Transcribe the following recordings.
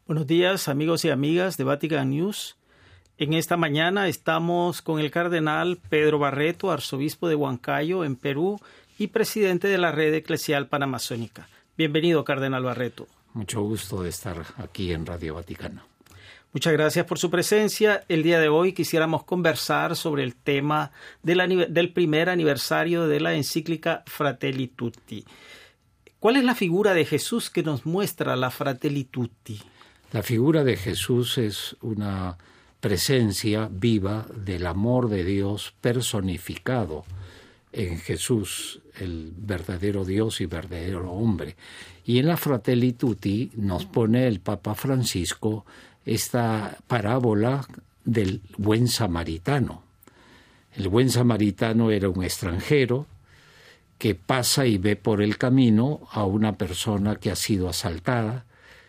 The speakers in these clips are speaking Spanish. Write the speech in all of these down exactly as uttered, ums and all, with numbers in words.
Buenos días, amigos y amigas de Vatican News. En esta mañana estamos con el cardenal Pedro Barreto, arzobispo de Huancayo, en Perú, y presidente de la Red Eclesial Panamazónica. Bienvenido, cardenal Barreto. Mucho gusto de estar aquí en Radio Vaticano. Muchas gracias por su presencia. El día de hoy quisiéramos conversar sobre el tema de la, del primer aniversario de la encíclica Fratelli Tutti. ¿Cuál es la figura de Jesús que nos muestra la Fratelli Tutti? La figura de Jesús es una presencia viva del amor de Dios personificado en Jesús, el verdadero Dios y verdadero hombre. Y en la Fratelli Tutti nos pone el Papa Francisco esta parábola del buen samaritano. El buen samaritano era un extranjero que pasa y ve por el camino a una persona que ha sido asaltada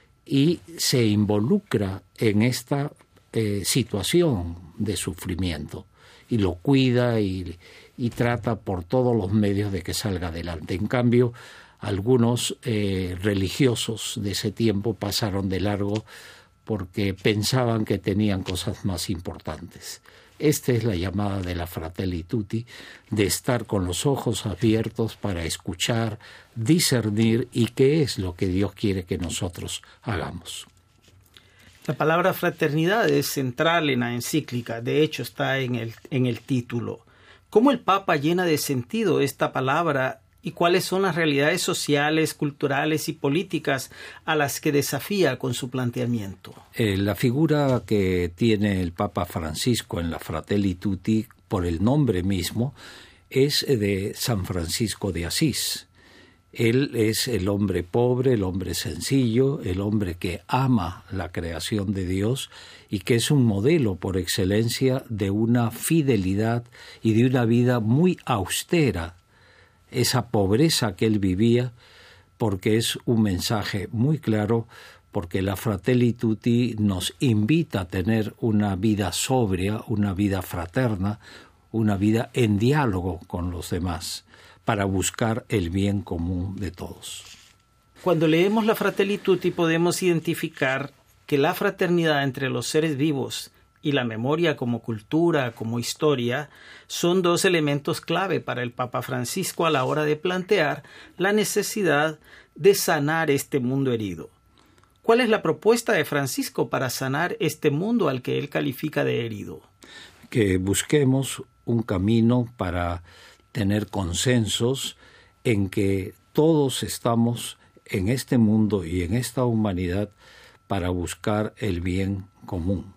y se involucra en esta eh, situación de sufrimiento y lo cuida y, y trata por todos los medios de que salga adelante. En cambio, algunos eh, religiosos de ese tiempo pasaron de largo porque pensaban que tenían cosas más importantes. Esta es la llamada de la Fratelli Tutti, de estar con los ojos abiertos para escuchar, discernir y qué es lo que Dios quiere que nosotros hagamos. La palabra fraternidad es central en la encíclica, de hecho está en el, en el título. ¿Cómo el Papa llena de sentido esta palabra y cuáles son las realidades sociales, culturales y políticas a las que desafía con su planteamiento? Eh, la figura que tiene el Papa Francisco en la Fratelli Tutti, por el nombre mismo, es de San Francisco de Asís. Él es el hombre pobre, el hombre sencillo, el hombre que ama la creación de Dios y que es un modelo por excelencia de una fidelidad y de una vida muy austera, esa pobreza que él vivía, porque es un mensaje muy claro, porque la Fratelli Tutti nos invita a tener una vida sobria, una vida fraterna, una vida en diálogo con los demás, para buscar el bien común de todos. Cuando leemos la Fratelli Tutti podemos identificar que la fraternidad entre los seres vivos y la memoria como cultura, como historia, son dos elementos clave para el Papa Francisco a la hora de plantear la necesidad de sanar este mundo herido. ¿Cuál es la propuesta de Francisco para sanar este mundo al que él califica de herido? Que busquemos un camino para tener consensos en que todos estamos en este mundo y en esta humanidad para buscar el bien común.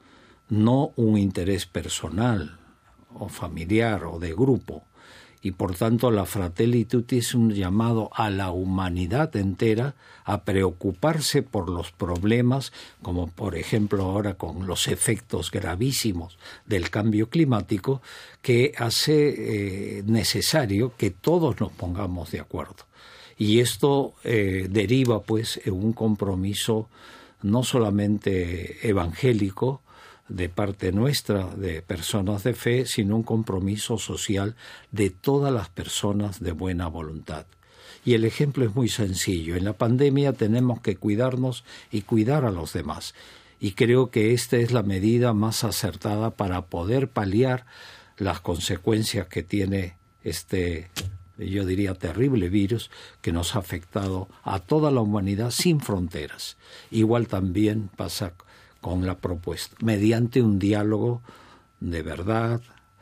No un interés personal o familiar o de grupo. Y por tanto la Fratelli Tutti es un llamado a la humanidad entera a preocuparse por los problemas, como por ejemplo ahora con los efectos gravísimos del cambio climático, que hace eh, necesario que todos nos pongamos de acuerdo. Y esto eh, deriva pues en un compromiso no solamente evangélico, de parte nuestra, de personas de fe, sino un compromiso social de todas las personas de buena voluntad. Y el ejemplo es muy sencillo. En la pandemia tenemos que cuidarnos y cuidar a los demás. Y creo que esta es la medida más acertada para poder paliar las consecuencias que tiene este, yo diría, terrible virus que nos ha afectado a toda la humanidad sin fronteras. Igual también pasa con la propuesta, mediante un diálogo de verdad,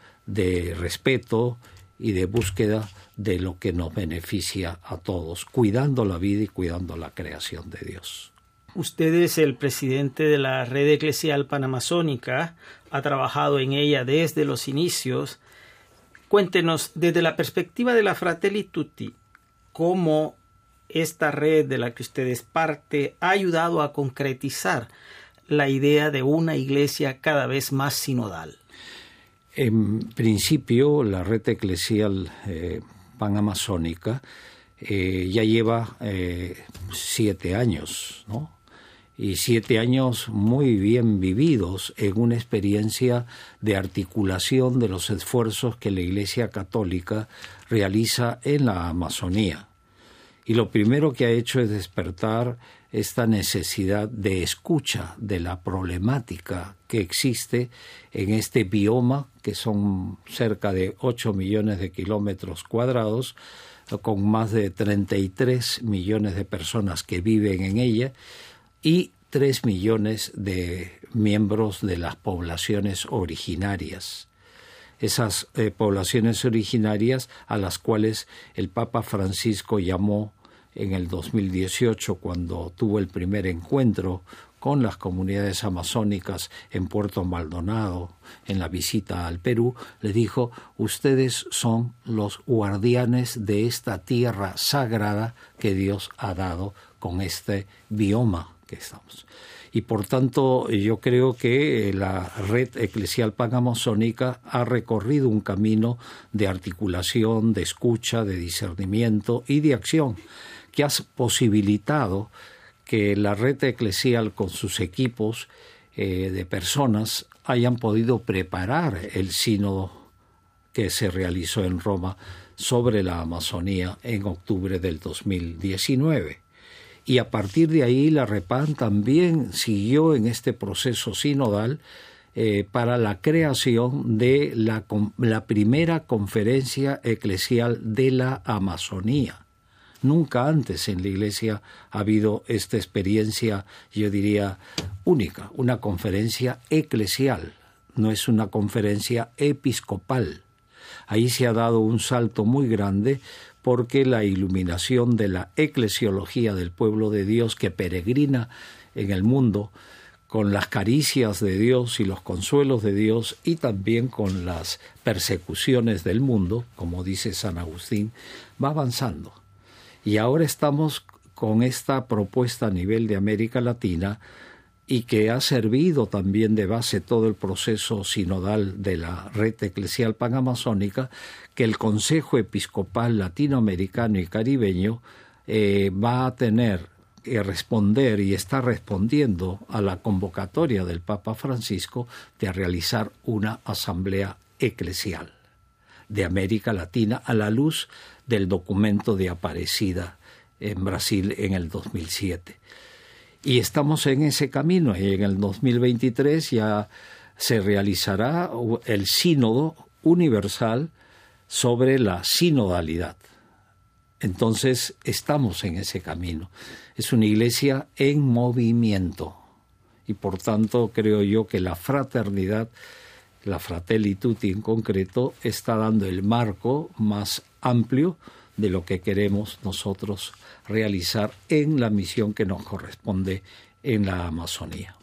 de respeto y de búsqueda de lo que nos beneficia a todos, cuidando la vida y cuidando la creación de Dios. Usted es el presidente de la Red Eclesial Panamazónica, ha trabajado en ella desde los inicios. Cuéntenos, desde la perspectiva de la Fratelli Tutti, cómo esta red de la que usted es parte ha ayudado a concretizar la idea de una iglesia cada vez más sinodal. En principio, la Red Eclesial eh, Panamazónica eh, ya lleva eh, siete años, ¿no? Y siete años muy bien vividos en una experiencia de articulación de los esfuerzos que la Iglesia Católica realiza en la Amazonía. Y lo primero que ha hecho es despertar esta necesidad de escucha de la problemática que existe en este bioma, que son cerca de ocho millones de kilómetros cuadrados, con más de treinta y tres millones de personas que viven en ella y tres millones de miembros de las poblaciones originarias. Esas eh, poblaciones originarias a las cuales el Papa Francisco llamó en el dos mil dieciocho, cuando tuvo el primer encuentro con las comunidades amazónicas en Puerto Maldonado, en la visita al Perú, le dijo: ustedes son los guardianes de esta tierra sagrada que Dios ha dado con este bioma que estamos. Y por tanto yo creo que la red eclesial panamazónica ha recorrido un camino de articulación, de escucha, de discernimiento y de acción, que ha posibilitado que la red eclesial con sus equipos eh, de personas hayan podido preparar el sínodo que se realizó en Roma sobre la Amazonía en octubre del dos mil diecinueve. Y a partir de ahí la REPAN también siguió en este proceso sinodal eh, para la creación de la, la primera conferencia eclesial de la Amazonía. Nunca antes en la Iglesia ha habido esta experiencia, yo diría, única, una conferencia eclesial, no es una conferencia episcopal. Ahí se ha dado un salto muy grande porque la iluminación de la eclesiología del pueblo de Dios que peregrina en el mundo con las caricias de Dios y los consuelos de Dios y también con las persecuciones del mundo, como dice San Agustín, va avanzando. Y ahora estamos con esta propuesta a nivel de América Latina y que ha servido también de base todo el proceso sinodal de la red eclesial panamazónica, que el Consejo Episcopal Latinoamericano y Caribeño eh, va a tener que responder y está respondiendo a la convocatoria del Papa Francisco de realizar una asamblea eclesial de América Latina a la luz del documento de Aparecida en Brasil en el dos mil siete. Y estamos en ese camino, y en el dos mil veintitrés ya se realizará el sínodo universal sobre la sinodalidad. Entonces estamos en ese camino. Es una iglesia en movimiento y por tanto creo yo que la fraternidad, la Fratelli Tutti en concreto, está dando el marco más amplio de lo que queremos nosotros realizar en la misión que nos corresponde en la Amazonía.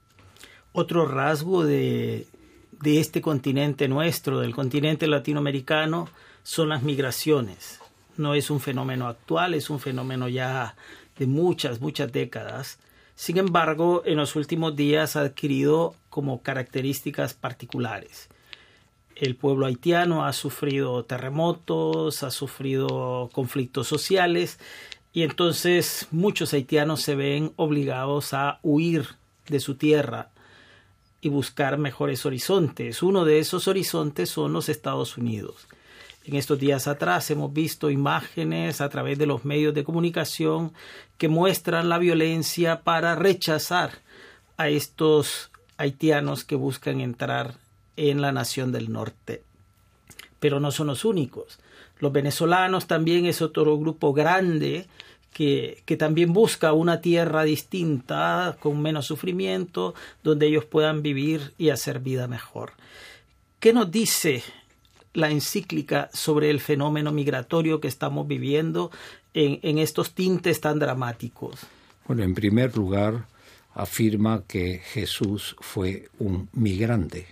Otro rasgo de, de este continente nuestro, del continente latinoamericano, son las migraciones. No es un fenómeno actual, es un fenómeno ya de muchas, muchas décadas. Sin embargo, en los últimos días ha adquirido como características particulares. El pueblo haitiano ha sufrido terremotos, ha sufrido conflictos sociales y entonces muchos haitianos se ven obligados a huir de su tierra y buscar mejores horizontes. Uno de esos horizontes son los Estados Unidos. En estos días atrás hemos visto imágenes a través de los medios de comunicación que muestran la violencia para rechazar a estos haitianos que buscan entrar en la nación del norte. Pero no son los únicos. Los venezolanos también es otro grupo grande que, que también busca una tierra distinta, con menos sufrimiento, donde ellos puedan vivir y hacer vida mejor. ¿Qué nos dice la encíclica sobre el fenómeno migratorio que estamos viviendo en, en estos tintes tan dramáticos? Bueno, en primer lugar, afirma que Jesús fue un migrante.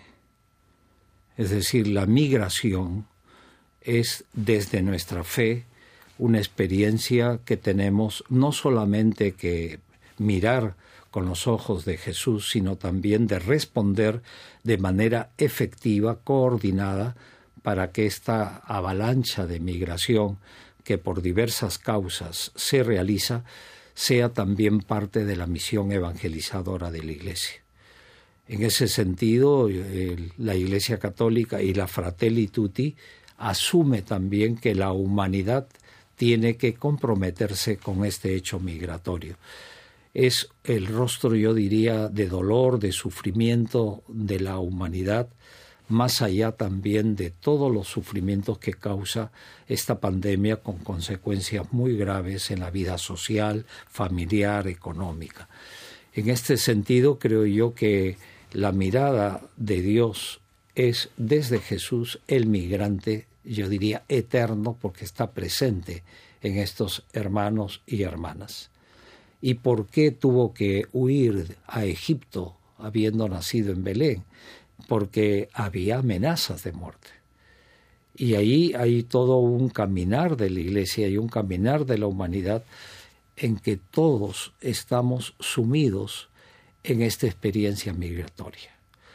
Es decir, la migración es desde nuestra fe una experiencia que tenemos no solamente que mirar con los ojos de Jesús, sino también de responder de manera efectiva, coordinada, para que esta avalancha de migración que por diversas causas se realiza sea también parte de la misión evangelizadora de la Iglesia. En ese sentido, la Iglesia Católica y la Fratelli Tutti asume también que la humanidad tiene que comprometerse con este hecho migratorio. es el rostro, yo diría, de dolor, de sufrimiento de la humanidad, más allá también de todos los sufrimientos que causa esta pandemia con consecuencias muy graves en la vida social, familiar, económica. En este sentido, creo yo que la mirada de Dios es desde Jesús el migrante, yo diría eterno, porque está presente en estos hermanos y hermanas. ¿Y por qué tuvo que huir a Egipto habiendo nacido en Belén? Porque había amenazas de muerte. Y ahí hay todo un caminar de la Iglesia y un caminar de la humanidad en que todos estamos sumidos en esta experiencia migratoria.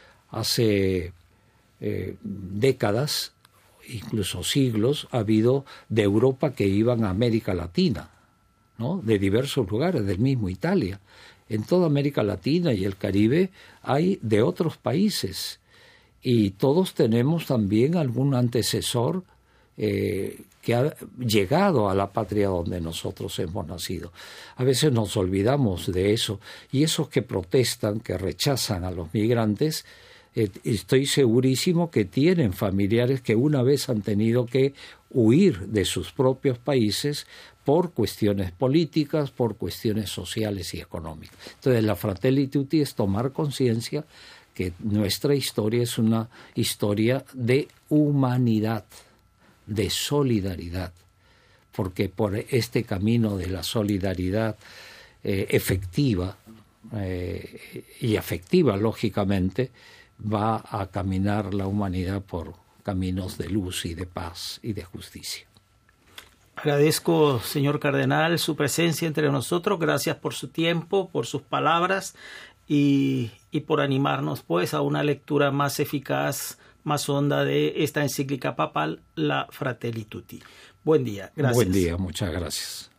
Hace eh, décadas, incluso siglos, ha habido de Europa que iban a América Latina, ¿no? De diversos lugares, del mismo Italia. En toda América Latina y el Caribe hay de otros países y todos tenemos también algún antecesor eh, que ha llegado a la patria donde nosotros hemos nacido. A veces nos olvidamos de eso y esos que protestan, que rechazan a los migrantes, eh, estoy segurísimo que tienen familiares que una vez han tenido que huir de sus propios países por cuestiones políticas, por cuestiones sociales y económicas. Entonces, la Fratelli Tutti es tomar conciencia que nuestra historia es una historia de humanidad, de solidaridad, porque por este camino de la solidaridad eh, efectiva eh, y afectiva, lógicamente, va a caminar la humanidad por caminos de luz y de paz y de justicia. Agradezco, señor cardenal, su presencia entre nosotros. Gracias por su tiempo, por sus palabras y, y por animarnos pues a una lectura más eficaz, más honda de esta encíclica papal, la Fratelli Tutti. Buen día. Gracias. Buen día, muchas gracias.